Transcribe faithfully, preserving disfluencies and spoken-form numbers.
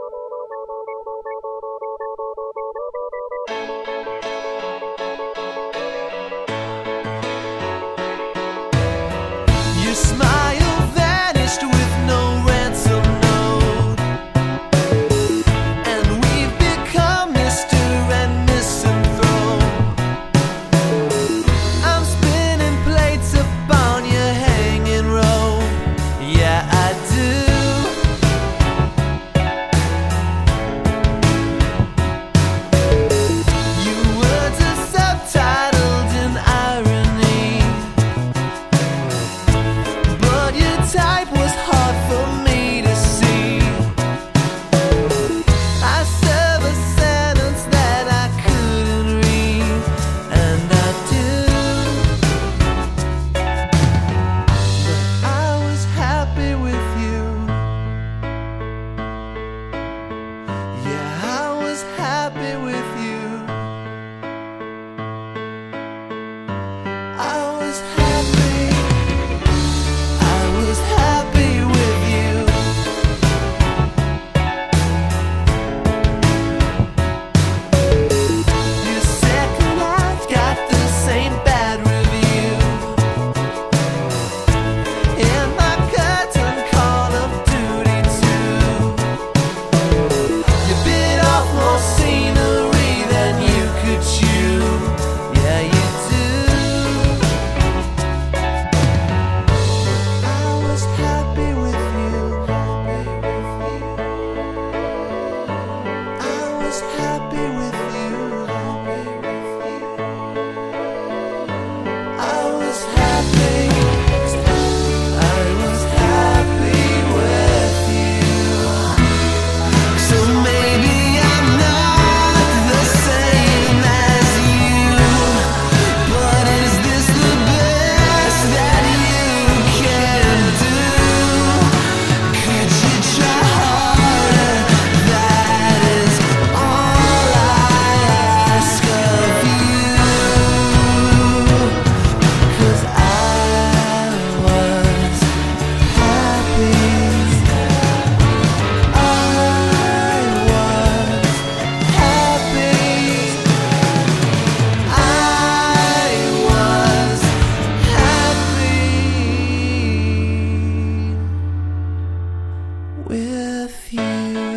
Your smile vanished with no ransom note, and we've become Mister and Misanthrope. I'm spinning plates upon your hanging rope. Yeah, I do. Your words are subtitled in irony, but your type was hard for me to see. I serve a sentence that I couldn't read, and I do. But I was happy with you. Yeah, I was happy with you. I was happy. I was happy with you. Your second life got the same bad review, and my curtain Call of Duty too. You bit off more scenery than you could chew. Yeah, you do. I was happy with you. I was happy with you. I was happy. I was happy with you. So maybe I'm not the same as you, but is this the best that you can do? Could you try harder? That is all I ask of you. 'Cause I was happy. I was happy. I was happy with you.